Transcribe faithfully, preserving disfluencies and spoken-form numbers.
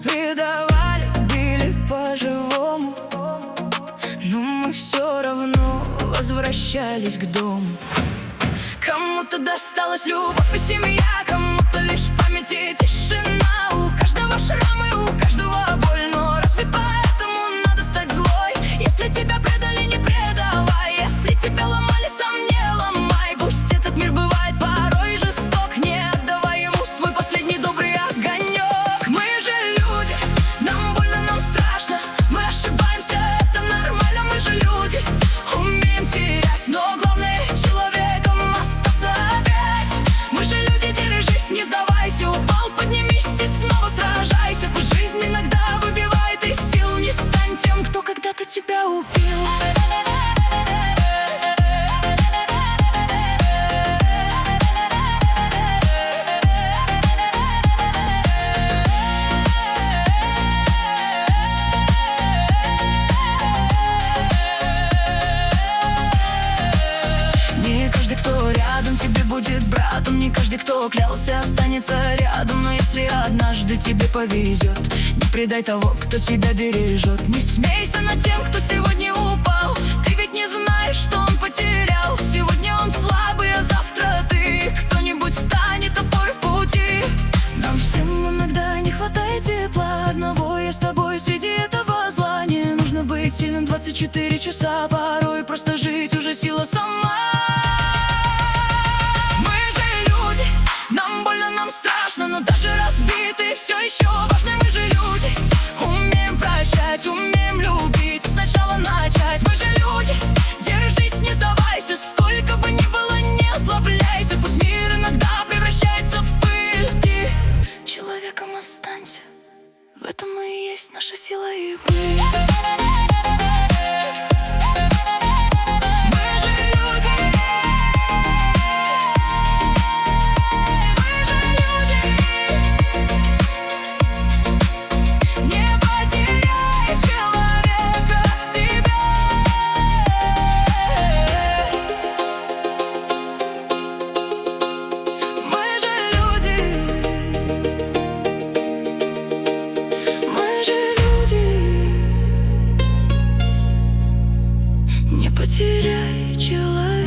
предавали, били по-живому, но мы все равно возвращались к дому. Кому-то досталась любовь и семья, кому-то лишь память и тишина. У каждого шрам и у каждого боль, но разве поэтому надо стать злой? Если тебя предали, не предавай, если тебя ломали, сам не ломай. Пусть этот мир бывает порой жесток, не отдавай ему свой последний добрый огонек. Мы же люди, нам больно, нам страшно, мы ошибаемся, это нормально. Мы же люди, умеем терять, но главное человеком остаться опять. Мы же люди, держись, не сдавайся, упал, поднимись и снова сражайся. Пусть жизнь иногда выбивает из сил, не стань тем, кто когда-то тебя убил. Не каждый, кто рядом, тебе будет братом. Не каждый, кто клялся, останется рядом. Но если однажды тебе повезет, не предай того, кто тебя бережет. Не смейся над тем, кто сегодня упал. Ты ведь не знаешь, что он потерял. Сегодня он слабый, а завтра ты. Кто-нибудь станет опорой в пути. Нам всем иногда не хватает тепла одного. Я с тобой среди этого зла. Не нужно быть сильным двадцать четыре часа. Порой просто жить уже сила сама. Нам больно, нам страшно, но даже разбитые все еще важны. Мы же люди, умеем прощать, умеем любить, сначала начать. Мы же люди, держись, не сдавайся, сколько бы ни было, не озлобляйся. Пусть мир иногда превращается в пыль, ты человеком останься, в этом и есть наша сила и пыль. Потеряй человека.